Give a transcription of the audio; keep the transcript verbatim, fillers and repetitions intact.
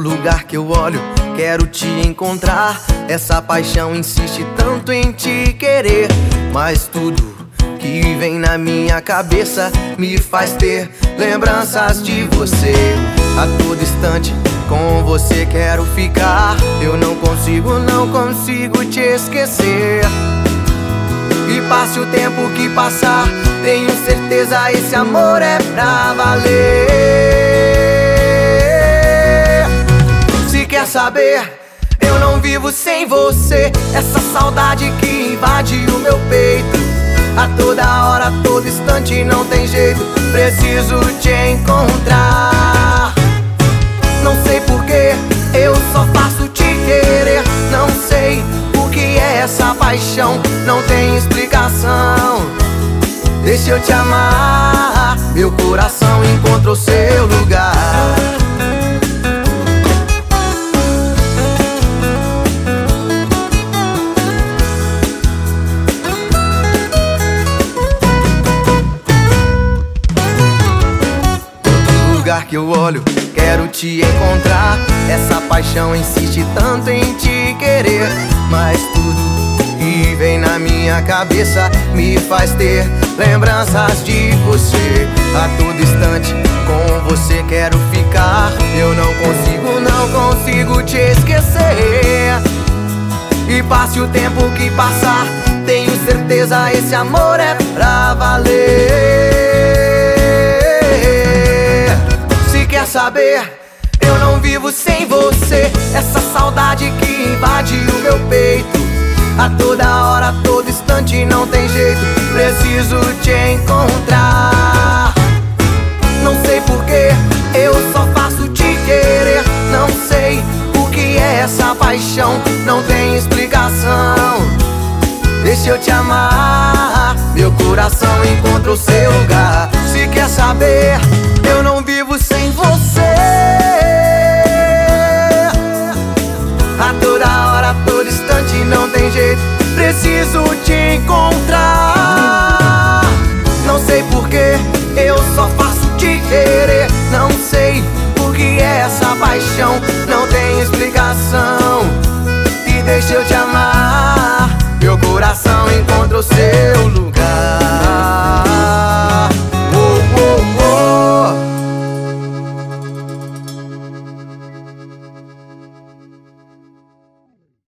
lugar que eu olho, quero te encontrar. Essa paixão insiste tanto em te querer, mas tudo que vem na minha cabeça me faz ter lembranças de você. A todo instante com você quero ficar. Eu não consigo, não consigo te esquecer. E passe o tempo que passar, tenho certeza esse amor é pra valer. Se quer saber, eu não vivo sem você. Essa saudade que invade o meu peito, a toda hora, a todo instante, não tem jeito, preciso te encontrar. Não sei porquê, eu só faço te querer. Não sei o que é essa paixão, não tem explicação. Deixa eu te amar, meu coração encontrou seu lugar. Todo lugar que eu olho, quero te encontrar. Essa paixão insiste tanto em te querer, mas tudo que vem na minha cabeça me faz ter lembranças de você. A todo instante com você quero ficar. Eu não consigo, não consigo te esquecer. E passe o tempo que passar, tenho certeza esse amor é pra valer. Se quer saber, eu não vivo sem você. Essa saudade que invade o meu peito, a toda hora, a todo instante, não tem jeito, preciso te encontrar. Não sei porquê, eu só faço te querer. Não sei o que é essa paixão, não tem explicação. Deixa eu te amar, meu coração encontrou seu lugar. Se quer saber, eu não vivo sem você. A toda hora, a todo instante, não tem jeito, preciso te encontrar. Não sei porquê, eu só faço te querer. Não sei o que é essa paixão, não tem explicação. E deixa eu te amar, meu coração encontrou seu lugar.